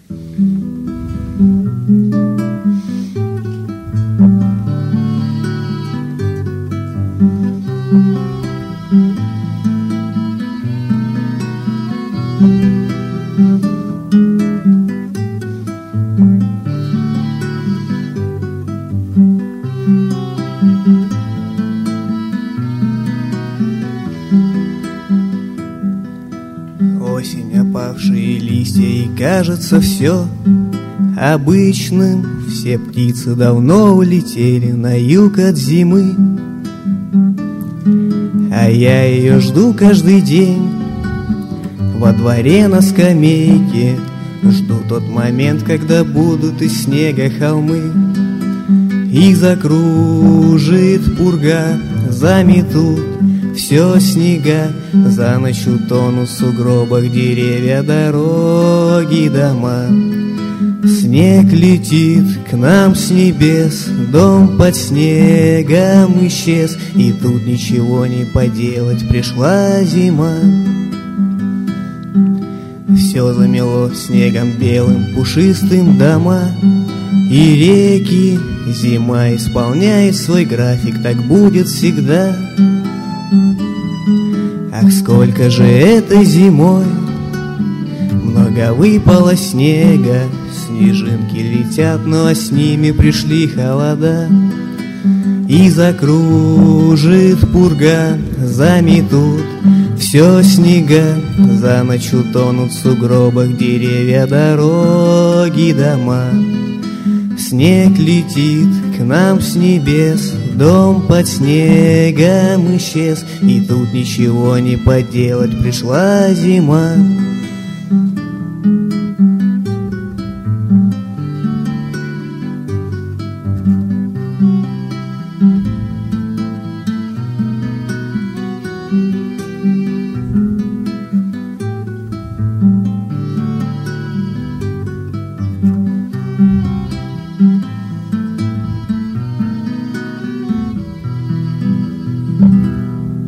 Осень, опавшие листья, и кажется все обычным. Все птицы давно улетели на юг от зимы, а я ее жду каждый день во дворе на скамейке. Жду тот момент, когда будут из снега холмы, и закружит пурга, заметут все снега. За ночь утонут в сугробах деревья, дороги, дома. Снег летит к нам с небес, дом под снегом исчез, и тут ничего не поделать, пришла зима. Все замело снегом белым, пушистым дома и реки. Зима исполняет свой график, так будет всегда. Ах, сколько же этой зимой много выпало снега. Снежинки летят, но с ними пришли холода, и закружит пурга, заметут все снега. За ночь утонут в сугробах деревья, дороги, дома. Снег летит к нам с небес, дом под снегом исчез, и тут ничего не поделать, пришла зима.